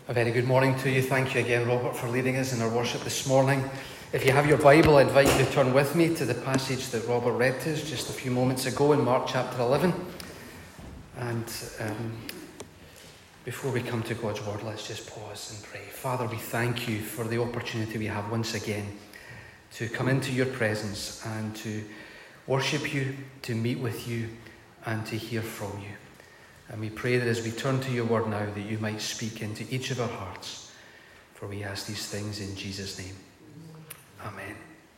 A very good morning to you. Thank you again, Robert, for leading us in our worship this morning. If you have your Bible, I invite you to turn with me to the passage that Robert read to us just a few moments ago in Mark chapter 11. And before we come to God's word, let's just pause and pray. Father, we thank you for the opportunity we have once again to come into your presence and to worship you, to meet with you, and to hear from you. And we pray that as we turn to your word now, that you might speak into each of our hearts. For we ask these things in Jesus' name. Amen.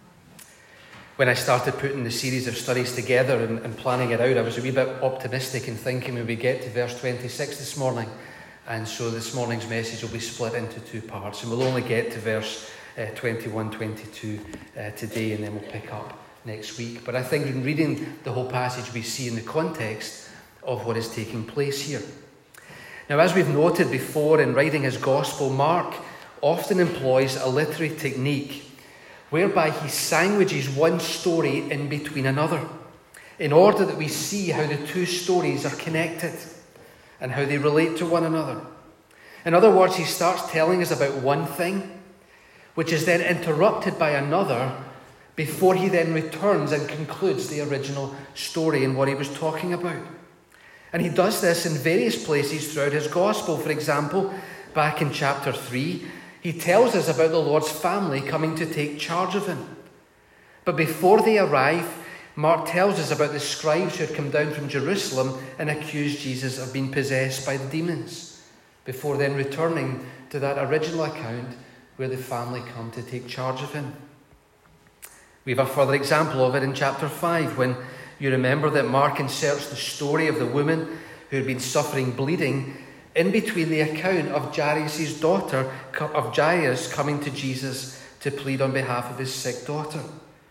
When I started putting the series of studies together and planning it out, I was a wee bit optimistic in thinking we would get to verse 26 this morning. And so this morning's message will be split into two parts. And we'll only get to verse 21, 22 today, and then we'll pick up next week. But I think in reading the whole passage, we see in the context of what is taking place here. Now, as we've noted before in writing his gospel, Mark often employs a literary technique whereby he sandwiches one story in between another in order that we see how the two stories are connected and how they relate to one another. In other words, he starts telling us about one thing, which is then interrupted by another before he then returns and concludes the original story and what he was talking about. And he does this in various places throughout his gospel. For example, back in chapter 3, he tells us about the Lord's family coming to take charge of him. But before they arrive, Mark tells us about the scribes who had come down from Jerusalem and accused Jesus of being possessed by the demons, before then returning to that original account where the family come to take charge of him. We have a further example of it in chapter 5, when you remember that Mark inserts the story of the woman who had been suffering bleeding in between the account of Jairus' daughter, of Jairus coming to Jesus to plead on behalf of his sick daughter.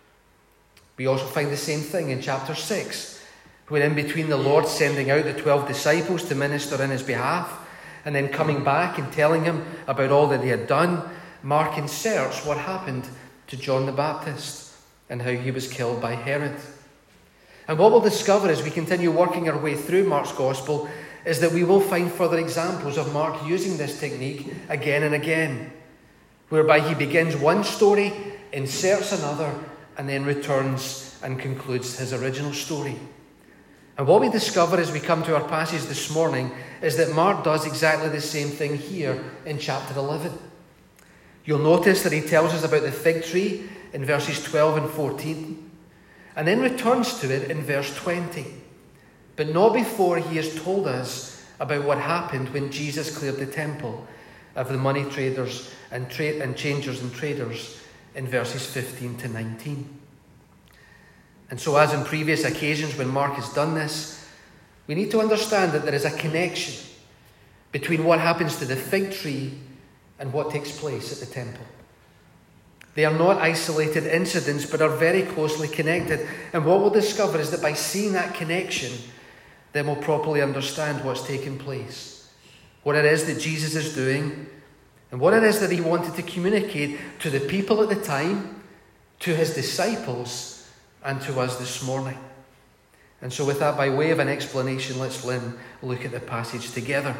We also find the same thing in chapter 6, when in between the Lord sending out the 12 disciples to minister in his behalf, and then coming back and telling him about all that they had done, Mark inserts what happened to John the Baptist and how he was killed by Herod. And what we'll discover as we continue working our way through Mark's Gospel is that we will find further examples of Mark using this technique again and again, whereby he begins one story, inserts another, and then returns and concludes his original story. And what we discover as we come to our passage this morning is that Mark does exactly the same thing here in chapter 11. You'll notice that he tells us about the fig tree in verses 12 and 14, and then returns to it in verse 20, but not before he has told us about what happened when Jesus cleared the temple of the money traders and changers and traders in verses 15 to 19. And so, as in previous occasions when Mark has done this, we need to understand that there is a connection between what happens to the fig tree and what takes place at the temple. They are not isolated incidents, but are very closely connected. And what we'll discover is that by seeing that connection, then we'll properly understand what's taking place, what it is that Jesus is doing, and what it is that he wanted to communicate to the people at the time, to his disciples, and to us this morning. And so with that, by way of an explanation, let's look at the passage together.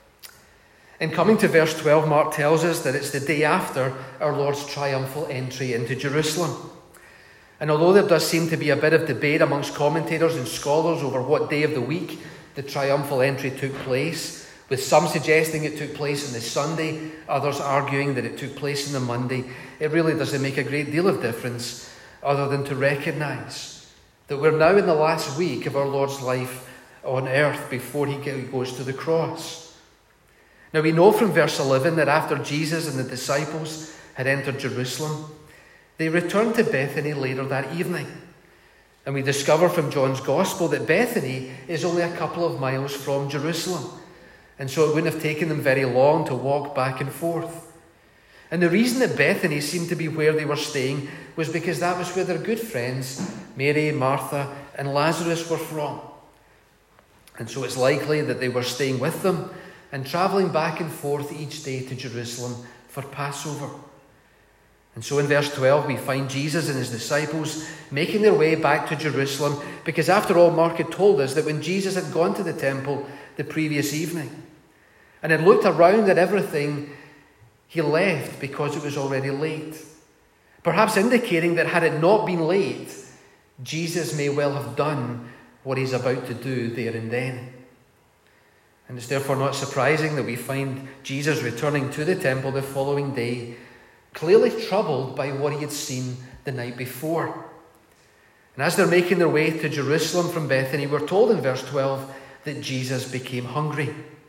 In coming to verse 12, Mark tells us that it's the day after our Lord's triumphal entry into Jerusalem. And although there does seem to be a bit of debate amongst commentators and scholars over what day of the week the triumphal entry took place, with some suggesting it took place on the Sunday, others arguing that it took place on the Monday, it really doesn't make a great deal of difference other than to recognise that we're now in the last week of our Lord's life on earth before he goes to the cross. Now we know from verse 11 that after Jesus and the disciples had entered Jerusalem, they returned to Bethany later that evening. And we discover from John's Gospel that Bethany is only a couple of miles from Jerusalem. And so it wouldn't have taken them very long to walk back and forth. And the reason that Bethany seemed to be where they were staying was because that was where their good friends, Mary, Martha, and Lazarus were from. And so it's likely that they were staying with them and travelling back and forth each day to Jerusalem for Passover. And so in verse 12 we find Jesus and his disciples making their way back to Jerusalem, because after all, Mark had told us that when Jesus had gone to the temple the previous evening, and had looked around at everything, he left because it was already late. Perhaps indicating that had it not been late, Jesus may well have done what he's about to do there and then. And it's therefore not surprising that we find Jesus returning to the temple the following day, clearly troubled by what he had seen the night before. And as they're making their way to Jerusalem from Bethany, we're told in verse 12 that Jesus became hungry.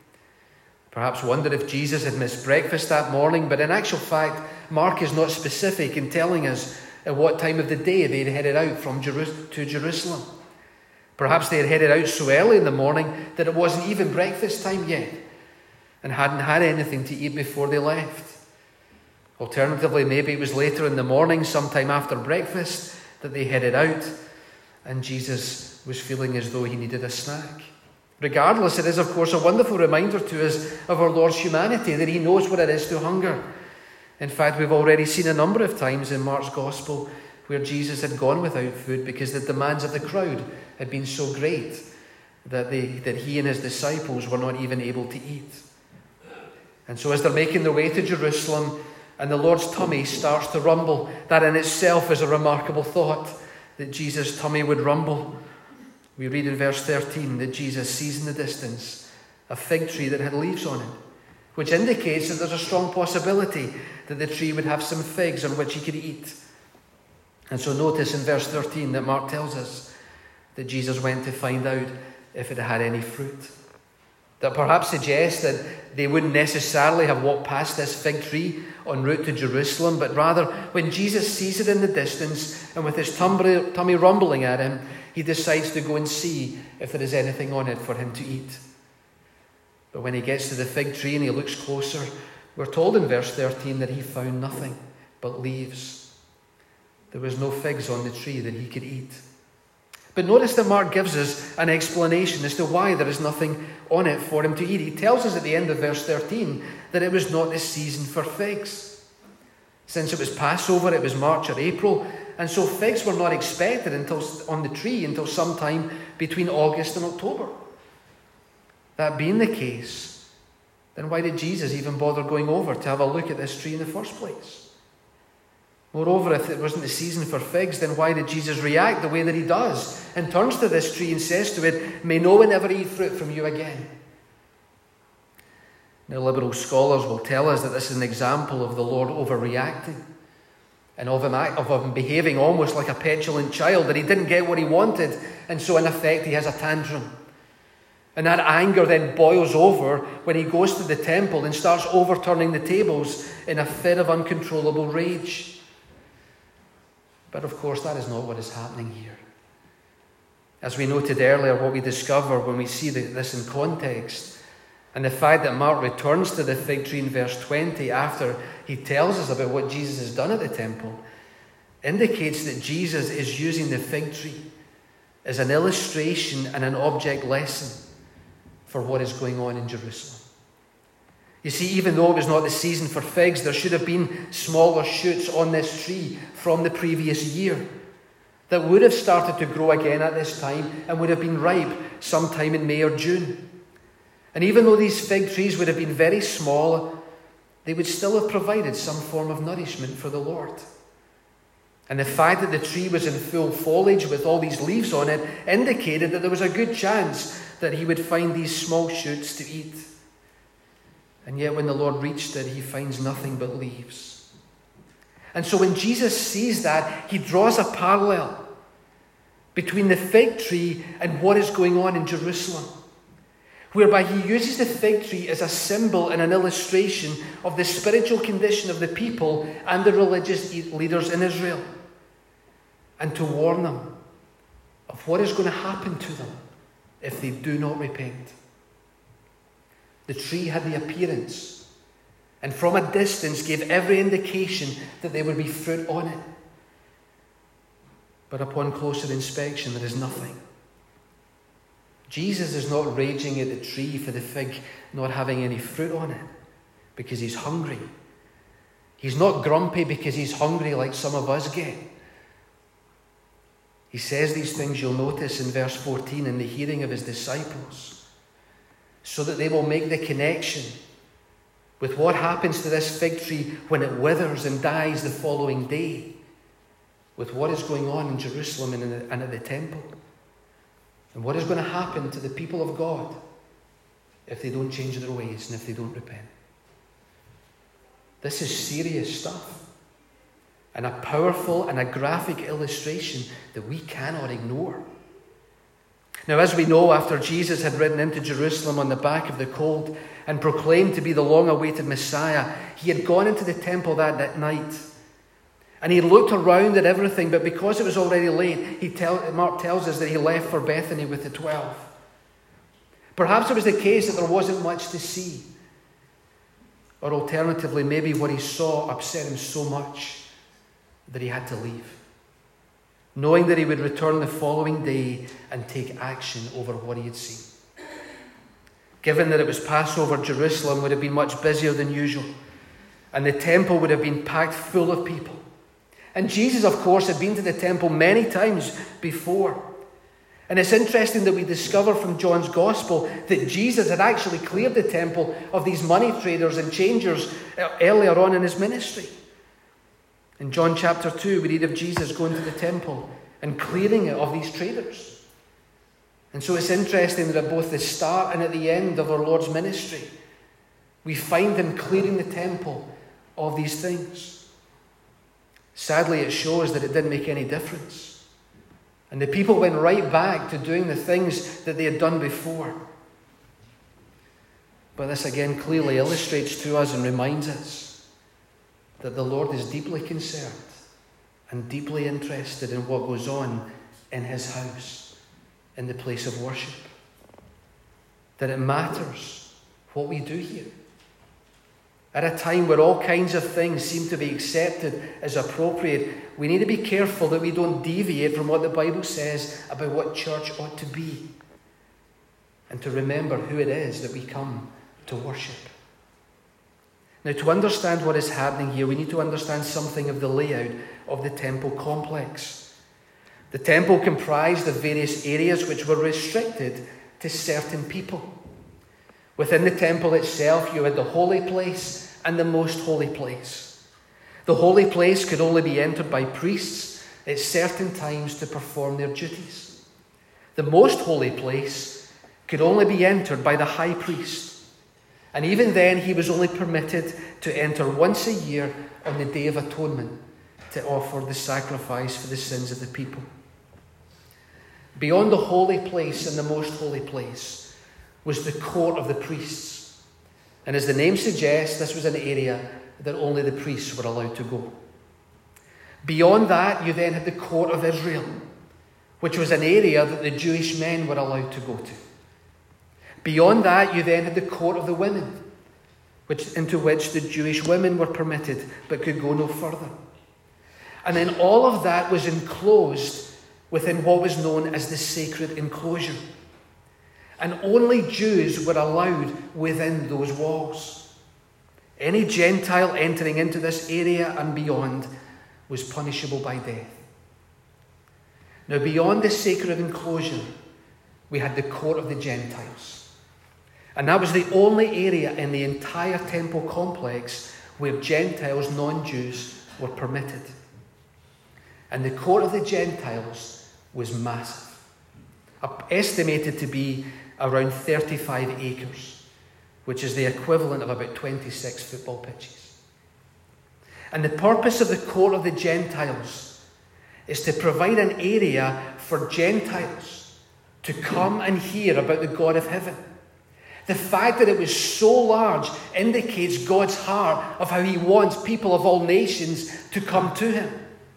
Perhaps wonder if Jesus had missed breakfast that morning, but in actual fact, Mark is not specific in telling us at what time of the day they'd headed out to Jerusalem. Perhaps they had headed out so early in the morning that it wasn't even breakfast time yet and hadn't had anything to eat before they left. Alternatively, maybe it was later in the morning, sometime after breakfast, that they headed out and Jesus was feeling as though he needed a snack. Regardless, it is, of course, a wonderful reminder to us of our Lord's humanity, that he knows what it is to hunger. In fact, we've already seen a number of times in Mark's Gospel where Jesus had gone without food because the demands of the crowd had been so great that he and his disciples were not even able to eat. And so as they're making their way to Jerusalem and the Lord's tummy starts to rumble, that in itself is a remarkable thought, that Jesus' tummy would rumble. We read in verse 13 that Jesus sees in the distance a fig tree that had leaves on it, which indicates that there's a strong possibility that the tree would have some figs on which he could eat. And so notice in verse 13 that Mark tells us that Jesus went to find out if it had any fruit. That perhaps suggests that they wouldn't necessarily have walked past this fig tree en route to Jerusalem, but rather when Jesus sees it in the distance and with his tummy rumbling at him, he decides to go and see if there is anything on it for him to eat. But when he gets to the fig tree and he looks closer, we're told in verse 13 that he found nothing but leaves. There was no figs on the tree that he could eat. But notice that Mark gives us an explanation as to why there is nothing on it for him to eat. He tells us at the end of verse 13 that it was not the season for figs. Since it was Passover, it was March or April, and so figs were not expected on the tree until sometime between August and October. That being the case, then why did Jesus even bother going over to have a look at this tree in the first place? Moreover, if it wasn't the season for figs, then why did Jesus react the way that he does and turns to this tree and says to it, "May no one ever eat fruit from you again"? Now, liberal scholars will tell us that this is an example of the Lord overreacting and of him behaving almost like a petulant child, that he didn't get what he wanted, and so in effect he has a tantrum. And that anger then boils over when he goes to the temple and starts overturning the tables in a fit of uncontrollable rage. But of course, that is not what is happening here. As we noted earlier, what we discover when we see this in context, and the fact that Mark returns to the fig tree in verse 20 after he tells us about what Jesus has done at the temple, indicates that Jesus is using the fig tree as an illustration and an object lesson for what is going on in Jerusalem. You see, even though it was not the season for figs, there should have been smaller shoots on this tree from the previous year that would have started to grow again at this time and would have been ripe sometime in May or June. And even though these fig trees would have been very small, they would still have provided some form of nourishment for the Lord. And the fact that the tree was in full foliage with all these leaves on it indicated that there was a good chance that he would find these small shoots to eat. And yet when the Lord reached it, he finds nothing but leaves. And so when Jesus sees that, he draws a parallel between the fig tree and what is going on in Jerusalem, whereby he uses the fig tree as a symbol and an illustration of the spiritual condition of the people and the religious leaders in Israel, and to warn them of what is going to happen to them if they do not repent. The tree had the appearance, and from a distance gave every indication that there would be fruit on it. But upon closer inspection, there is nothing. Jesus is not raging at the tree for the fig not having any fruit on it because he's hungry. He's not grumpy because he's hungry like some of us get. He says these things, you'll notice in verse 14, in the hearing of his disciples, so that they will make the connection with what happens to this fig tree when it withers and dies the following day, with what is going on in Jerusalem and at the temple, and what is going to happen to the people of God if they don't change their ways and if they don't repent. This is serious stuff, and a powerful and a graphic illustration that we cannot ignore. Now, as we know, after Jesus had ridden into Jerusalem on the back of the colt and proclaimed to be the long-awaited Messiah, he had gone into the temple that night. And he looked around at everything, but because it was already late, Mark tells us that he left for Bethany with the 12. Perhaps it was the case that there wasn't much to see. Or alternatively, maybe what he saw upset him so much that he had to leave, knowing that he would return the following day and take action over what he had seen. Given that it was Passover, Jerusalem would have been much busier than usual, and the temple would have been packed full of people. And Jesus, of course, had been to the temple many times before. And it's interesting that we discover from John's Gospel that Jesus had actually cleared the temple of these money traders and changers earlier on in his ministry. In John chapter 2, we read of Jesus going to the temple and clearing it of these traders. And so it's interesting that at both the start and at the end of our Lord's ministry, we find him clearing the temple of these things. Sadly, it shows that it didn't make any difference. And the people went right back to doing the things that they had done before. But this again clearly illustrates to us and reminds us that the Lord is deeply concerned and deeply interested in what goes on in his house, in the place of worship. That it matters what we do here. At a time where all kinds of things seem to be accepted as appropriate, we need to be careful that we don't deviate from what the Bible says about what church ought to be, and to remember who it is that we come to worship. Now, to understand what is happening here, we need to understand something of the layout of the temple complex. The temple comprised of various areas which were restricted to certain people. Within the temple itself, you had the holy place and the most holy place. The holy place could only be entered by priests at certain times to perform their duties. The most holy place could only be entered by the high priest. And even then, he was only permitted to enter once a year on the Day of Atonement to offer the sacrifice for the sins of the people. Beyond the holy place and the most holy place was the court of the priests. And as the name suggests, this was an area that only the priests were allowed to go. Beyond that, you then had the court of Israel, which was an area that the Jewish men were allowed to go to. Beyond that, you then had the court of the women, into which the Jewish women were permitted but could go no further. And then all of that was enclosed within what was known as the sacred enclosure. And only Jews were allowed within those walls. Any Gentile entering into this area and beyond was punishable by death. Now, beyond the sacred enclosure, we had the court of the Gentiles. And that was the only area in the entire temple complex where Gentiles, non-Jews, were permitted. And the court of the Gentiles was massive, estimated to be around 35 acres, which is the equivalent of about 26 football pitches. And the purpose of the court of the Gentiles is to provide an area for Gentiles to come and hear about the God of heaven. The fact that it was so large indicates God's heart of how he wants people of all nations to come to him.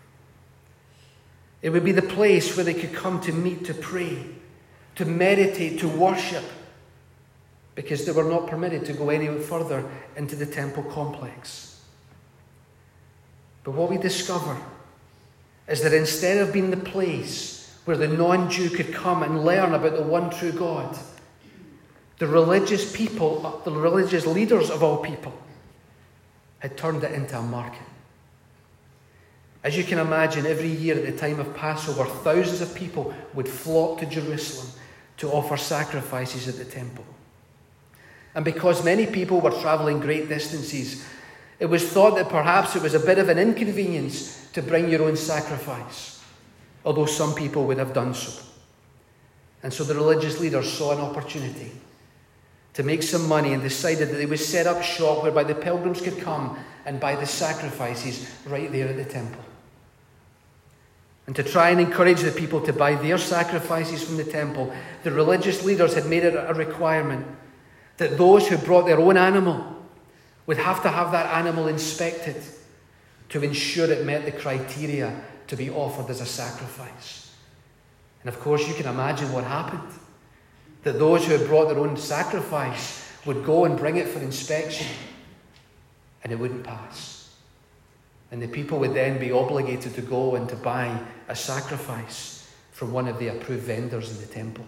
It would be the place where they could come to meet, to pray, to meditate, to worship, because they were not permitted to go any further into the temple complex. But what we discover is that instead of being the place where the non-Jew could come and learn about the one true God, the religious people, the religious leaders of all people, had turned it into a market. As you can imagine, every year at the time of Passover, thousands of people would flock to Jerusalem to offer sacrifices at the temple. And because many people were travelling great distances, it was thought that perhaps it was a bit of an inconvenience to bring your own sacrifice, although some people would have done so. And so the religious leaders saw an opportunity to make some money and decided that they would set up shop whereby the pilgrims could come and buy the sacrifices right there at the temple. And to try and encourage the people to buy their sacrifices from the temple, the religious leaders had made it a requirement that those who brought their own animal would have to have that animal inspected to ensure it met the criteria to be offered as a sacrifice. And of course, you can imagine what happened. That those who had brought their own sacrifice would go and bring it for inspection, and it wouldn't pass. And the people would then be obligated to go and to buy a sacrifice from one of the approved vendors in the temple.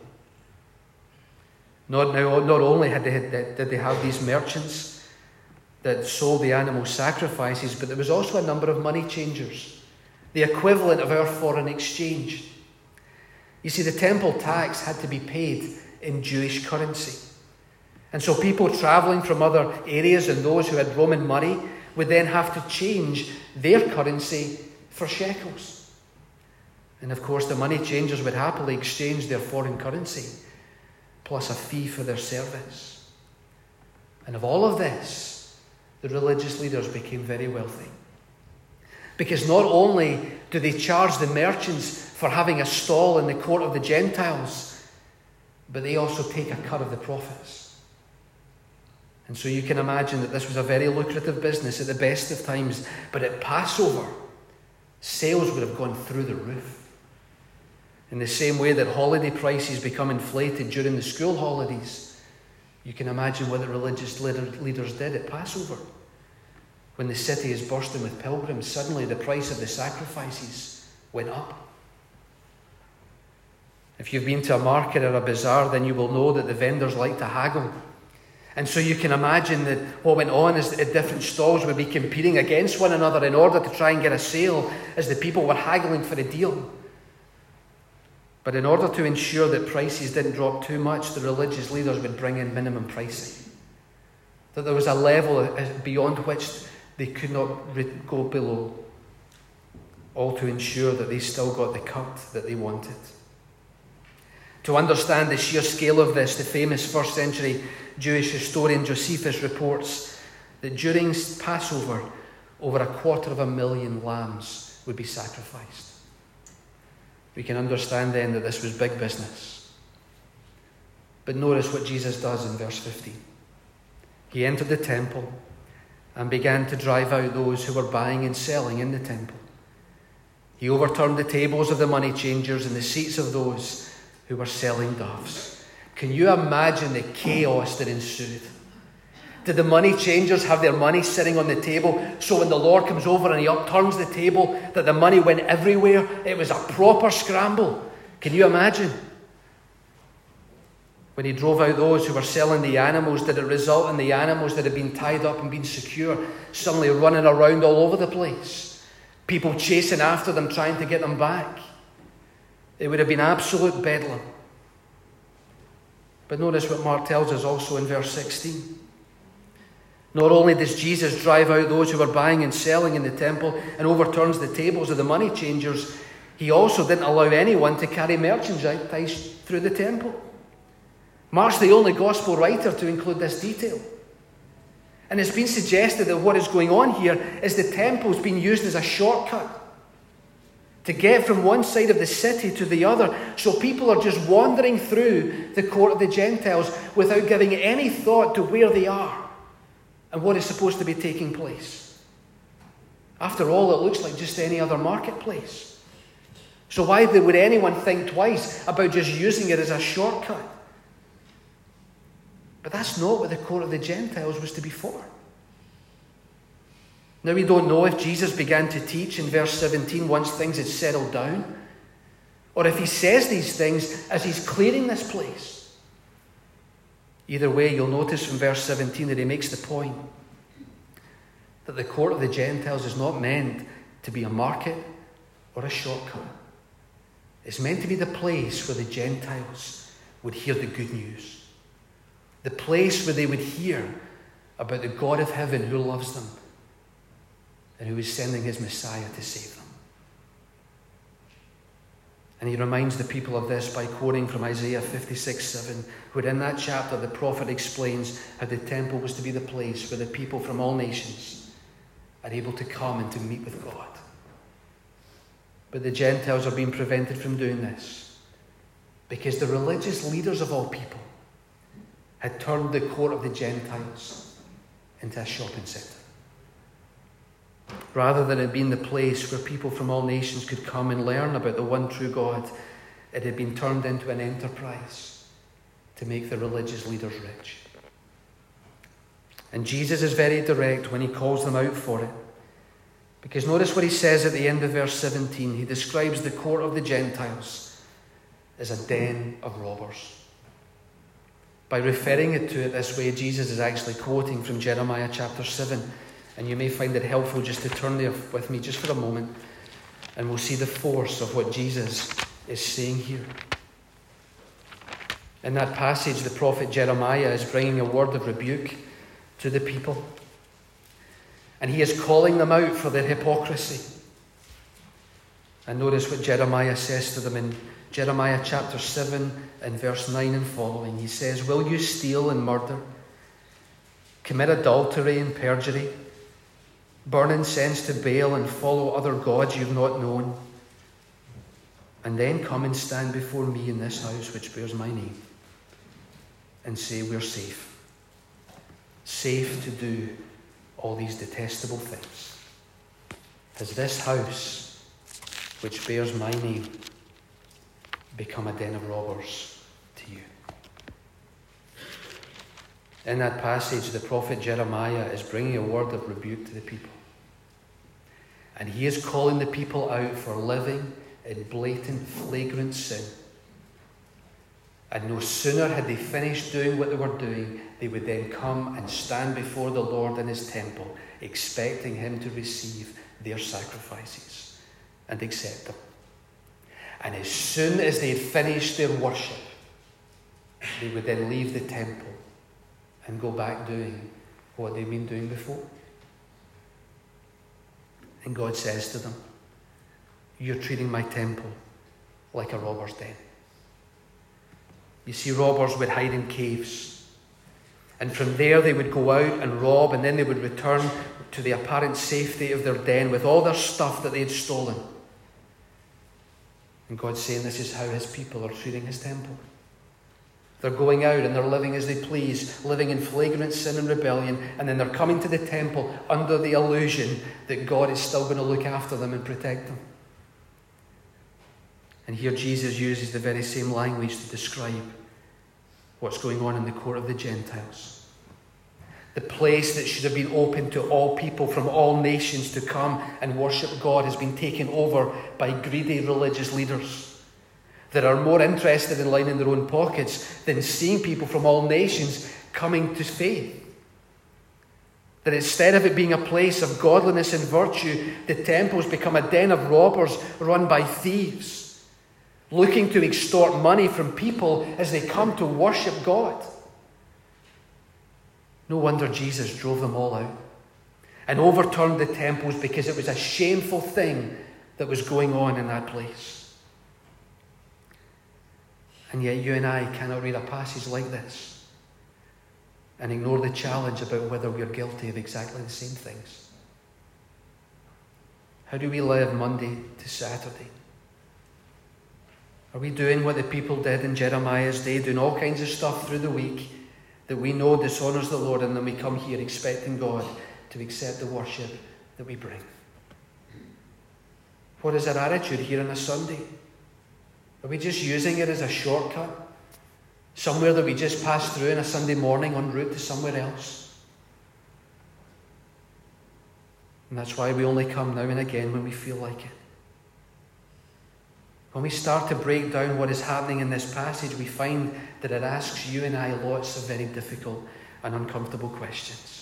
Not only did they have these merchants that sold the animal sacrifices, but there was also a number of money changers, the equivalent of our foreign exchange. You see, the temple tax had to be paid in Jewish currency. And so people travelling from other areas and those who had Roman money would then have to change their currency for shekels. And of course, the money changers would happily exchange their foreign currency plus a fee for their service. And of all of this, the religious leaders became very wealthy. Because not only do they charge the merchants for having a stall in the court of the Gentiles, but they also take a cut of the profits. And so you can imagine that this was a very lucrative business at the best of times. But at Passover, sales would have gone through the roof. In the same way that holiday prices become inflated during the school holidays, you can imagine what the religious leaders did at Passover. When the city is bursting with pilgrims, suddenly the price of the sacrifices went up. If you've been to a market or a bazaar, then you will know that the vendors like to haggle. And so you can imagine that what went on is that different stalls would be competing against one another in order to try and get a sale as the people were haggling for a deal. But in order to ensure that prices didn't drop too much, the religious leaders would bring in minimum pricing. That there was a level beyond which they could not go below, all to ensure that they still got the cut that they wanted. To understand the sheer scale of this, the famous first century Jewish historian Josephus reports that during Passover, over 250,000 lambs would be sacrificed. We can understand then that this was big business. But notice what Jesus does in verse 15. He entered the temple and began to drive out those who were buying and selling in the temple. He overturned the tables of the money changers and the seats of those who were selling doves. Can you imagine the chaos that ensued? Did the money changers have their money sitting on the table so when the Lord comes over and he upturns the table that the money went everywhere? It was a proper scramble. Can you imagine? When he drove out those who were selling the animals, did it result in the animals that had been tied up and been secure suddenly running around all over the place? People chasing after them, trying to get them back. It would have been absolute bedlam. But notice what Mark tells us also in verse 16. Not only does Jesus drive out those who were buying and selling in the temple and overturns the tables of the money changers, he also didn't allow anyone to carry merchandise through the temple. Mark's the only gospel writer to include this detail. And it's been suggested that what is going on here is the temple's being used as a shortcut to get from one side of the city to the other. So people are just wandering through the court of the Gentiles without giving any thought to where they are and what is supposed to be taking place. After all, it looks like just any other marketplace. So why would anyone think twice about just using it as a shortcut? But that's not what the court of the Gentiles was to be for. Now, we don't know if Jesus began to teach in verse 17 once things had settled down, or if he says these things as he's clearing this place. Either way, you'll notice from verse 17 that he makes the point that the court of the Gentiles is not meant to be a market or a shortcut. It's meant to be the place where the Gentiles would hear the good news. The place where they would hear about the God of heaven who loves them and who is sending his Messiah to save them. And he reminds the people of this by quoting from Isaiah 56:7, where in that chapter the prophet explains how the temple was to be the place where the people from all nations are able to come and to meet with God. But the Gentiles are being prevented from doing this because the religious leaders of all people had turned the court of the Gentiles into a shopping centre. Rather than it being the place where people from all nations could come and learn about the one true God, it had been turned into an enterprise to make the religious leaders rich. And Jesus is very direct when he calls them out for it. Because notice what he says at the end of verse 17. He describes the court of the Gentiles as a den of robbers. By referring to it this way, Jesus is actually quoting from Jeremiah chapter 7. And you may find it helpful just to turn there with me just for a moment, and we'll see the force of what Jesus is saying here. In that passage, the prophet Jeremiah is bringing a word of rebuke to the people. And he is calling them out for their hypocrisy. And notice what Jeremiah says to them in Jeremiah chapter 7 and verse 9 and following. He says, "Will you steal and murder, commit adultery and perjury, burn incense to Baal and follow other gods you've not known, and then come and stand before me in this house which bears my name, and say we're safe, safe to do all these detestable things? Has this house which bears my name become a den of robbers to you?" In that passage, the prophet Jeremiah is bringing a word of rebuke to the people. And he is calling the people out for living in blatant, flagrant sin. And no sooner had they finished doing what they were doing, they would then come and stand before the Lord in his temple, expecting him to receive their sacrifices and accept them. And as soon as they had finished their worship, they would then leave the temple and go back doing what they've been doing before. And God says to them, "You're treating my temple like a robber's den." You see, robbers would hide in caves. And from there they would go out and rob, and then they would return to the apparent safety of their den with all their stuff that they had stolen. And God's saying this is how his people are treating his temple. They're going out and they're living as they please, living in flagrant sin and rebellion, and then they're coming to the temple under the illusion that God is still going to look after them and protect them. And here Jesus uses the very same language to describe what's going on in the court of the Gentiles. The place that should have been open to all people from all nations to come and worship God has been taken over by greedy religious leaders that are more interested in lining their own pockets than seeing people from all nations coming to faith. That instead of it being a place of godliness and virtue, the temple's become a den of robbers run by thieves, looking to extort money from people as they come to worship God. No wonder Jesus drove them all out and overturned the temples, because it was a shameful thing that was going on in that place. And yet you and I cannot read a passage like this and ignore the challenge about whether we are guilty of exactly the same things. How do we live Monday to Saturday? Are we doing what the people did in Jeremiah's day, doing all kinds of stuff through the week that we know dishonours the Lord, and then we come here expecting God to accept the worship that we bring? What is our attitude here on a Sunday? Are we just using it as a shortcut? Somewhere that we just pass through on a Sunday morning en route to somewhere else? And that's why we only come now and again when we feel like it. When we start to break down what is happening in this passage, we find that it asks you and I lots of very difficult and uncomfortable questions.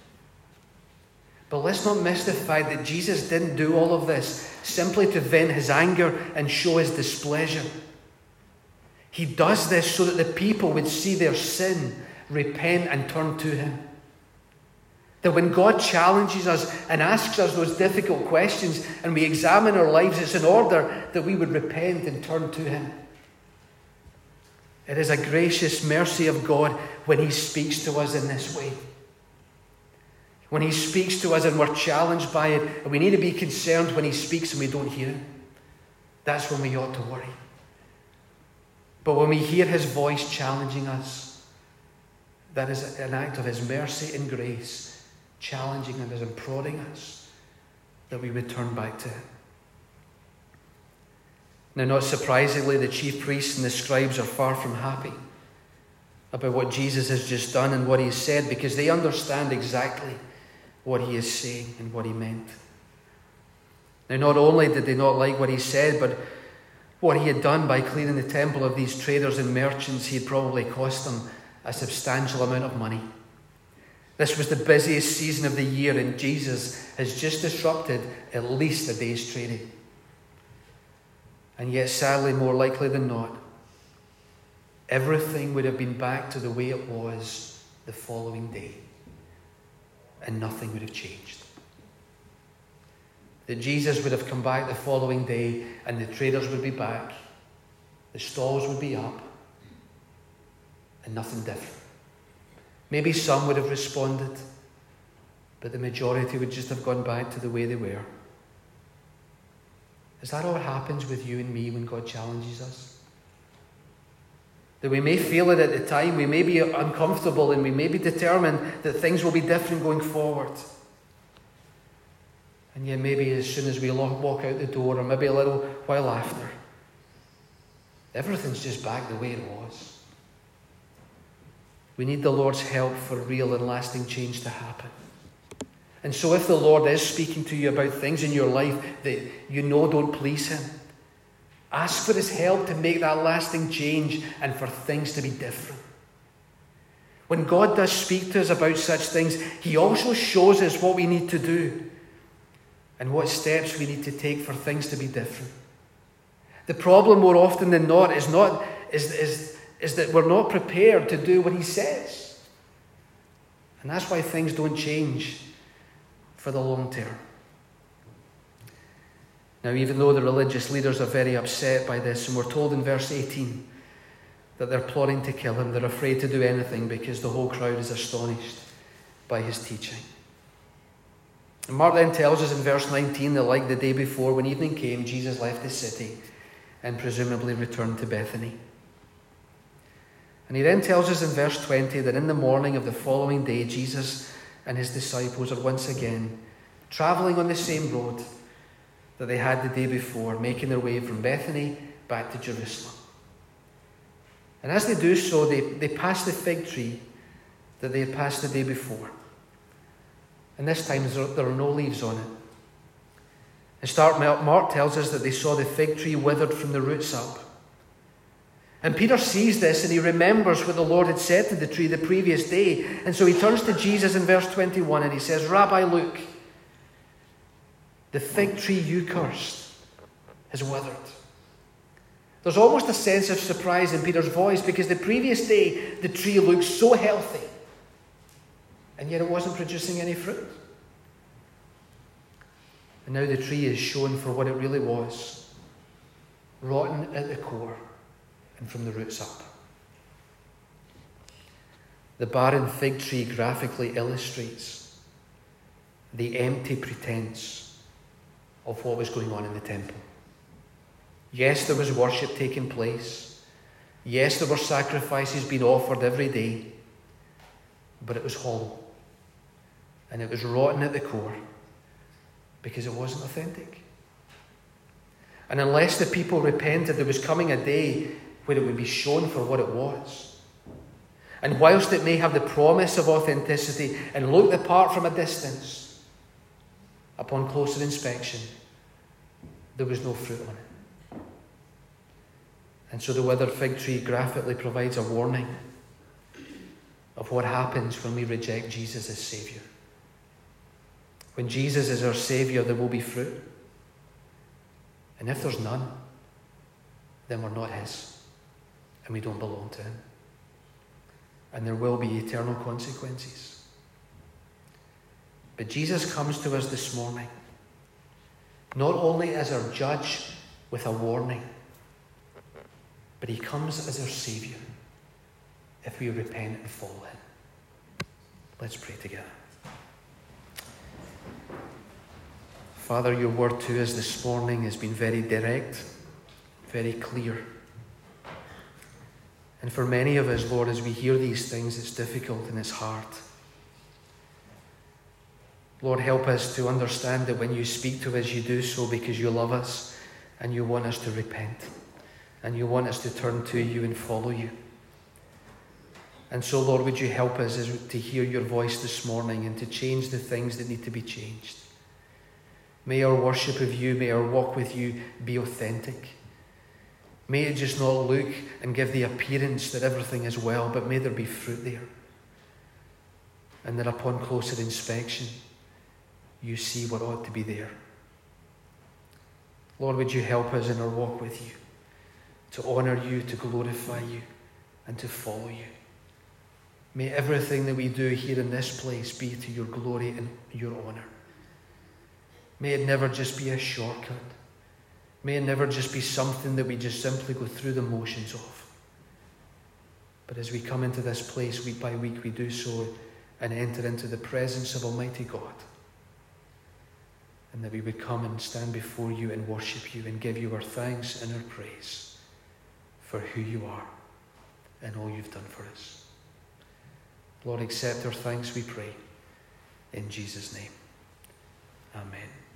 But let's not miss the fact that Jesus didn't do all of this simply to vent his anger and show his displeasure. He does this so that the people would see their sin repent and turn to him. That when God challenges us and asks us those difficult questions and we examine our lives, it's in order that we would repent and turn to him. It is a gracious mercy of God when he speaks to us in this way. When he speaks to us and we're challenged by it, and we need to be concerned when he speaks and we don't hear him. That's when we ought to worry. But when we hear his voice challenging us, that is an act of his mercy and grace, challenging us and prodding us, that we would turn back to him. Now, not surprisingly, the chief priests and the scribes are far from happy about what Jesus has just done and what he has said, because they understand exactly what he is saying and what he meant. Now, not only did they not like what he said, but what he had done by clearing the temple of these traders and merchants, he had probably cost them a substantial amount of money. This was the busiest season of the year, and Jesus has just disrupted at least a day's trading. And yet, sadly, more likely than not, everything would have been back to the way it was the following day, and nothing would have changed. That Jesus would have come back the following day, and the traders would be back, the stalls would be up, and nothing different. Maybe some would have responded, but the majority would just have gone back to the way they were. Is that what happens with you and me when God challenges us? That we may feel it at the time, we may be uncomfortable, and we may be determined that things will be different going forward. And yet maybe as soon as we walk out the door, or maybe a little while after, everything's just back the way it was. We need the Lord's help for real and lasting change to happen. And so if the Lord is speaking to you about things in your life that you know don't please him, ask for his help to make that lasting change and for things to be different. When God does speak to us about such things, he also shows us what we need to do and what steps we need to take for things to be different. The problem more often than not is that we're not prepared to do what he says. And that's why things don't change for the long term. Now, even though the religious leaders are very upset by this, and we're told in verse 18 that they're plotting to kill him, they're afraid to do anything because the whole crowd is astonished by his teaching. And Mark then tells us in verse 19 that like the day before, when evening came, Jesus left the city and presumably returned to Bethany. And he then tells us in verse 20 that in the morning of the following day, Jesus and his disciples are once again travelling on the same road that they had the day before, making their way from Bethany back to Jerusalem. And as they do so, they pass the fig tree that they had passed the day before. And this time there are no leaves on it. And Mark tells us that they saw the fig tree withered from the roots up. And Peter sees this and he remembers what the Lord had said to the tree the previous day. And so he turns to Jesus in verse 21 and he says, Rabbi, look, the fig tree you cursed has withered. There's almost a sense of surprise in Peter's voice because the previous day the tree looked so healthy and yet it wasn't producing any fruit. And now the tree is shown for what it really was, rotten at the core and from the roots up. The barren fig tree graphically illustrates the empty pretense of what was going on in the temple. Yes, there was worship taking place. Yes, there were sacrifices being offered every day. But it was hollow. And it was rotten at the core because it wasn't authentic. And unless the people repented, there was coming a day where it would be shown for what it was. And whilst it may have the promise of authenticity and look the part from a distance, upon closer inspection, there was no fruit on it. And so the withered fig tree graphically provides a warning of what happens when we reject Jesus as Saviour. When Jesus is our Saviour, there will be fruit. And if there's none, then we're not His, and we don't belong to Him. and there will be eternal consequences. But Jesus comes to us this morning, not only as our judge with a warning, but he comes as our Saviour if we repent and follow him. Let's pray together. Father, your word to us this morning has been very direct, very clear. And for many of us, Lord, as we hear these things, it's difficult and it's hard. Lord, help us to understand that when you speak to us, you do so because you love us and you want us to repent and you want us to turn to you and follow you. And so, Lord, would you help us to hear your voice this morning and to change the things that need to be changed. May our worship of you, may our walk with you be authentic. May it just not look and give the appearance that everything is well, but may there be fruit there. And that upon closer inspection, you see what ought to be there. Lord, would you help us in our walk with you, to honour you, to glorify you, and to follow you. May everything that we do here in this place be to your glory and your honour. May it never just be a shortcut. May it never just be something that we just simply go through the motions of. But as we come into this place week by week, we do so and enter into the presence of Almighty God. And that we would come and stand before you and worship you and give you our thanks and our praise for who you are and all you've done for us. Lord, accept our thanks, we pray. In Jesus' name. Amen.